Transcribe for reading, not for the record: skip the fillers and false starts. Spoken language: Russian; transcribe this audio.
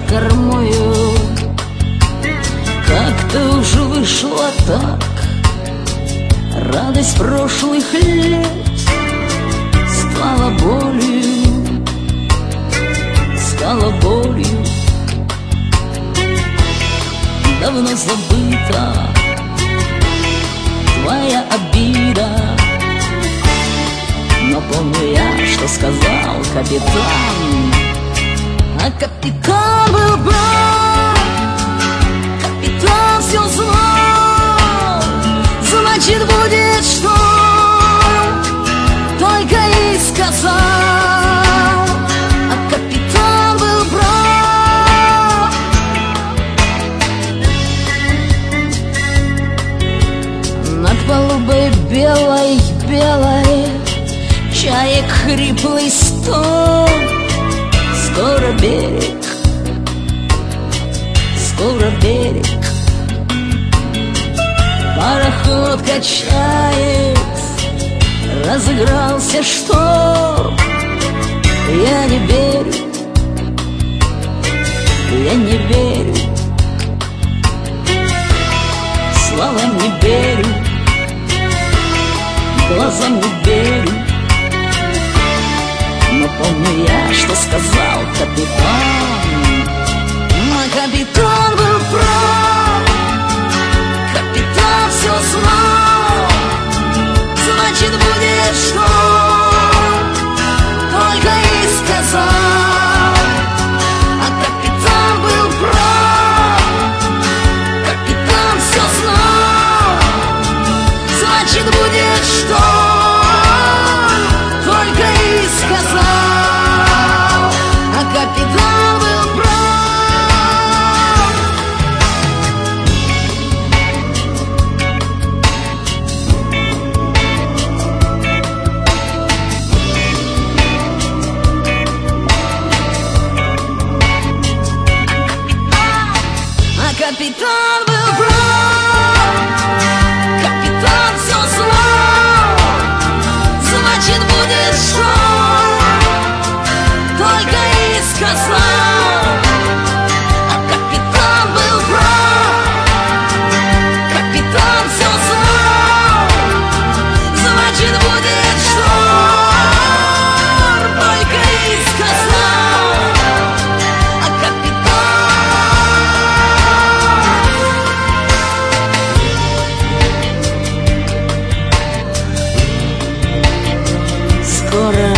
кормою. Как-то уже вышло так, радость прошлых лет стала болью, стала болью. Давно забыта твоя обида, но помню я, что сказал капитан. А капитан был прав, капитан все знал. Значит, будет шторм, только и сказал. А капитан был прав. Над палубой белой-белой чаек хриплый стон. Скоро берег, скоро берег. Пароход качает, разыгрался шторм. Я не верю, я не верю, словам не верю, глазам не верю. Но помню я, что сказал капитан. А капитан был прав, капитан все знал. Значит, будет шторм, только и сказал. А капитан был прав, капитан все знал. Значит, будет шторм, только и сказал. А капитан был прав. А капитан был прав, капитан все знал. Значит, будет шторм, только и сказал. А капитан был прав, капитан все знал. Значит, будет шторм, только и сказал. А капитан скоро